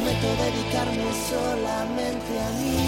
Prometo dedicarme solamente a mí.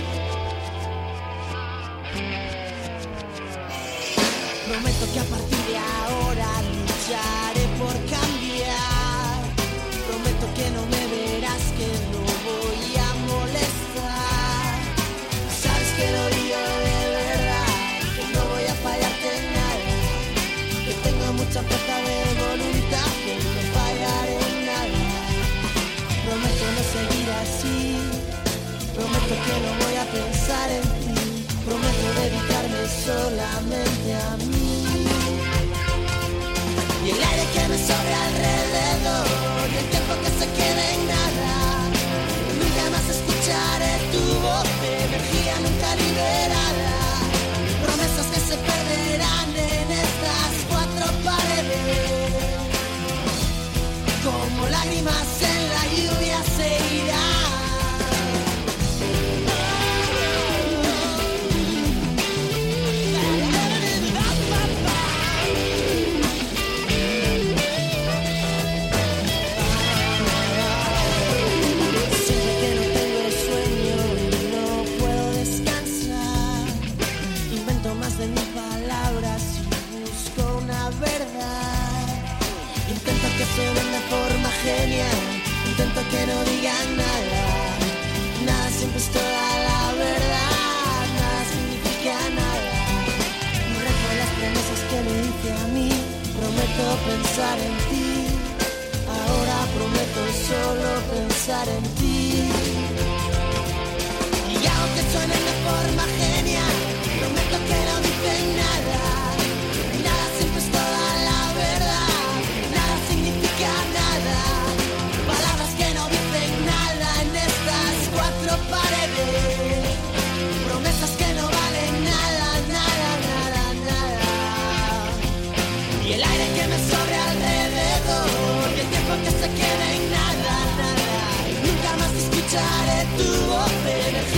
Prometo que a partir de ahora lucharé por cambiar. Prometo que no me verás, que no voy a molestar. Sabes que lo digo de verdad, que no voy a fallarte en nada, que tengo mucha fuerza de voluntad, que no fallaré en nada. Prometo no seguir así, prometo que no voy a pensar en ti, prometo dedicarme solamente a mí. Y el aire que me sobre alrededor, y el tiempo que se quede en nada, nunca más escucharé tu voz de energía nunca liberada. Promesas que se perderán en estas cuatro paredes, como lágrimas en la lluvia se irán. De mis palabras y busco una verdad. Intento que suenen de forma genial, intento que no digan nada. Nada siempre es toda la verdad, nada significa nada. Y rezo las promesas que me hice a mí, prometo pensar en ti. Ahora prometo solo pensar en ti. Y aunque suenen de forma genial, prometo que no dicen nada. Nada siempre es toda la verdad, nada significa nada. Palabras que no dicen nada en estas cuatro paredes. Promesas que no valen nada, nada, nada, nada. Y el aire que me sobre alrededor, y el tiempo que se quede en nada, nada. Nunca más escucharé tu voz.